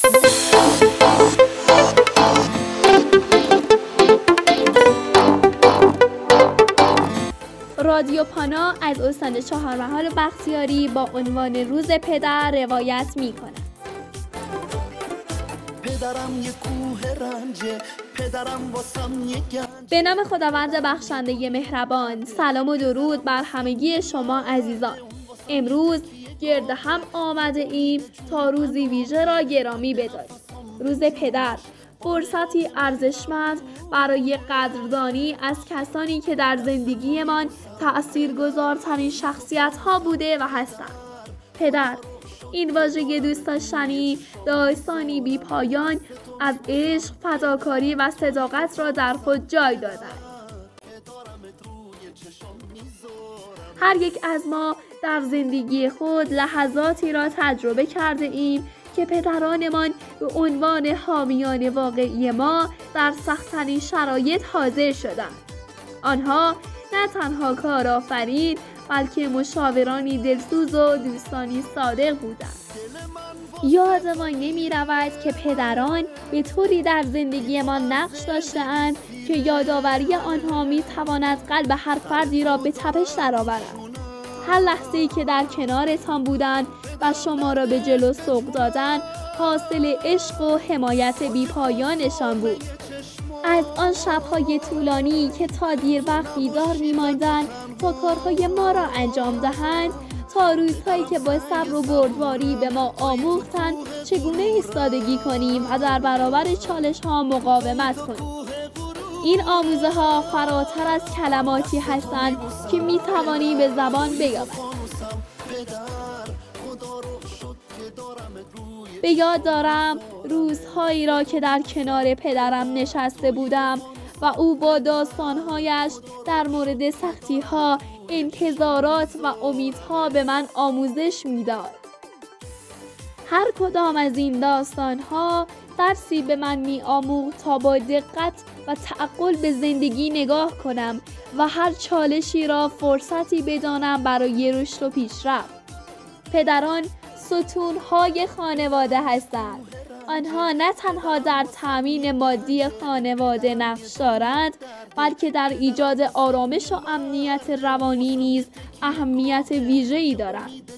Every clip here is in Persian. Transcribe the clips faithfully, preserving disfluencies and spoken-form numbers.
رادیو پانا از استان چهارمحال بختیاری با عنوان روز پدر روایت می‌کند. پدرم یک کوه رنجه، پدرم واسم یک گنج. به نام خداوند بخشنده مهربان. سلام و درود بر همگی شما عزیزان. امروز گرد هم آمده ایم تا روزی ویژه را گرامی بداریم. روز پدر، فرصتی ارزشمند برای قدردانی از کسانی که در زندگیمان تأثیرگذارترین شخصیت‌ها بوده و هستند. پدر، این واژه دوست داشتنی داستانی بی پایان از عشق، فداکاری و صداقت را در خود جای دادند. هر یک از ما در زندگی خود لحظاتی را تجربه کرده ایم که پدرانمان به عنوان حامیان واقعی ما در سخت‌ترین شرایط حاضر شدند. آنها نه تنها کارآفرین بلکه مشاورانی دلسوز و دوستانی صادق بودند. یادمان نمی رود که پدران به طوری در زندگیمان نقش داشته‌اند که یادآوری آنها می تواند قلب هر فردی را به تپش درآورد. هر لحظه‌ای که در کنارتان بودند و شما را به جلو سوق دادند حاصل عشق و حمایت بی پایانشان بود. از آن شب‌های طولانی که تا دیر وقت بیدار می‌ماندند تا کارهای ما را انجام دهند، تا روزهایی که با صبر و بردباری به ما آموختند چگونه ایستادگی کنیم و در برابر چالش‌ها مقاومت کنیم. این آموزه‌ها فراتر از کلماتی هستند که می‌توانیم به زبان بیاوریم. به یاد دارم روزهایی را که در کنار پدرم نشسته بودم و او با داستانهایش در مورد سختی‌ها، انتظارات و امیدها به من آموزش می‌داد. هر کدام از این داستان‌ها درسی به من می‌آموخت تا با دقت و تعقل به زندگی نگاه کنم و هر چالشی را فرصتی بدانم برای رشد و پیشرفت. پدران ستون‌های خانواده هستند. آنها نه تنها در تأمین مادی خانواده نقش دارند، بلکه در ایجاد آرامش و امنیت روانی نیز اهمیت ویژه‌ای دارند.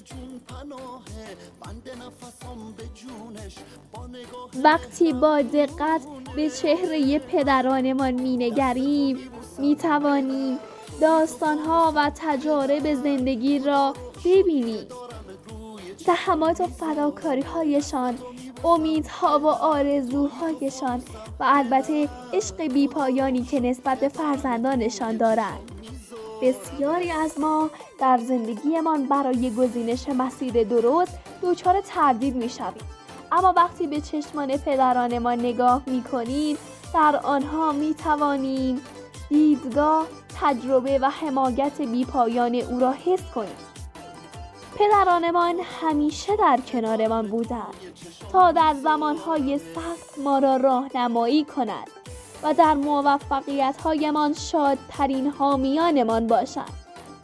وقتی با دقت به چهره پدرانمان می‌نگریم، می‌توانیم داستان‌ها و تجارب زندگی را ببینیم. زحمات و فداکاری‌هایشان، امیدها و آرزوهایشان و البته عشق بی‌پایانی که نسبت به فرزندانشان دارند. بسیاری از ما در زندگیمان برای گزینش مسیر درست دچار تردید می‌شویم، اما وقتی به چشمان پدرانمان نگاه می‌کنیم در آنها می‌توانیم دیدگاه، تجربه و حمایت بی‌پایان او را حس کنیم. پدرانمان همیشه در کنارمان بودند تا در زمانهای سخت ما را راهنمایی کنند و در موفقیت‌هایمان شادترین حامیانمان باشند.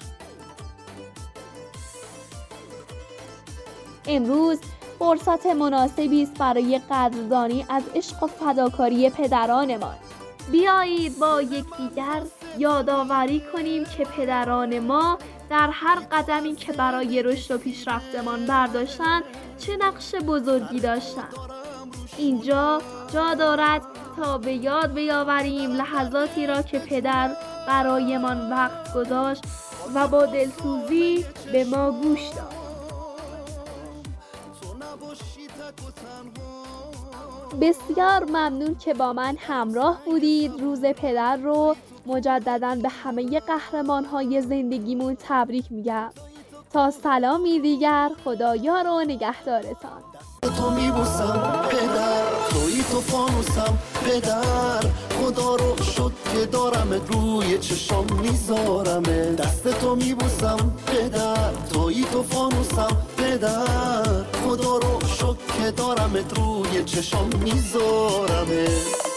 امروز فرصت مناسبی است برای قدردانی از عشق و فداکاری پدرانمان. بیایید با یکدیگر یادآوری کنیم که پدران ما در هر قدمی که برای رشد و پیشرفتمان برداشتند چه نقش بزرگی داشتند. اینجا جا دارد تا به یاد بیاوریم لحظاتی را که پدر برایمان وقت گذاشت و با دلسوزی به ما گوش داد. بسیار ممنون که با من همراه بودید. روز پدر رو مجدداً به همه قهرمان‌های زندگیمون تبریک میگم. تا سلامی دیگر، خدایار و نگهدارتان. تو میبوسم پدر، توی تو فانوسم پدر، خدا رو شد که دارم روی چشام میذارمه. دست تو میبوسم پدر، توی تو فانوسم پدر، خدا رو شد که دارم روی چشام میذارمه.